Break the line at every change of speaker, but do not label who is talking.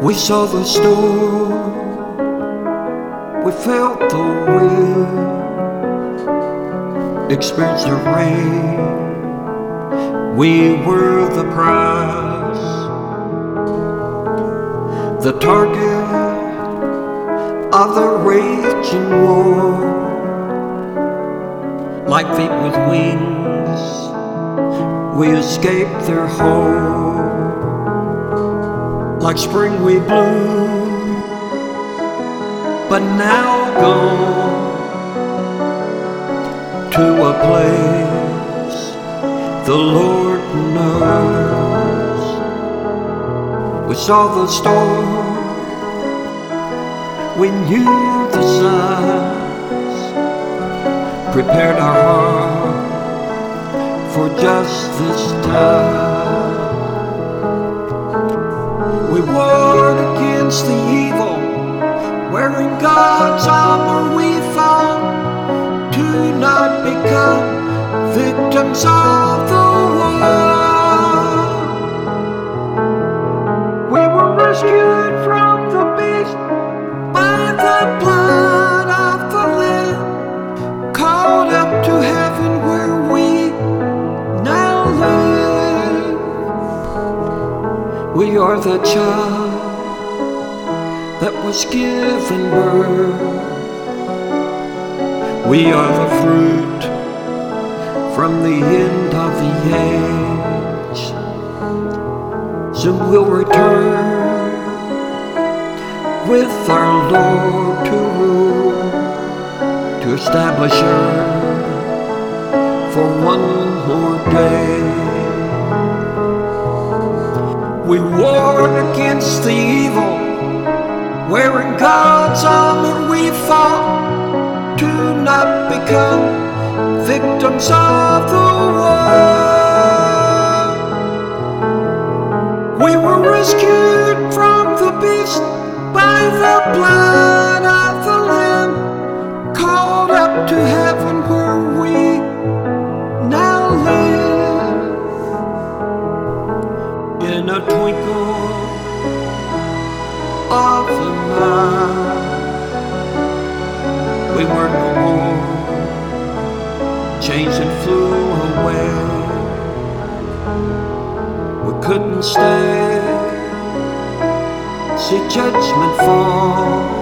We saw the storm, we felt the wind, experienced the rain. We were the prize, the target of the raging war. Like feet with wings, we escaped their hold. Like spring we blew, but now gone to a place the Lord knows. We saw the storm, we knew the signs, prepared our heart for just this time. We warred against the evil, wearing God's armor we fought, to not become victims of the war. We were rescued from the beast by the blood of the Lamb, called up to heaven where we now live. We are the child that was given birth. We are the fruit from the end of the age. Soon we'll return with our Lord to rule, to establish earth for one more day. We warred against the evil, wearing God's armor we fought, to not become victims of the war. We were rescued from the beast by the blood of the Lamb, called up to heaven where we now live. In a twinkle of an eye, we were no more, changed and flew away. We couldn't stay, see judgment fall.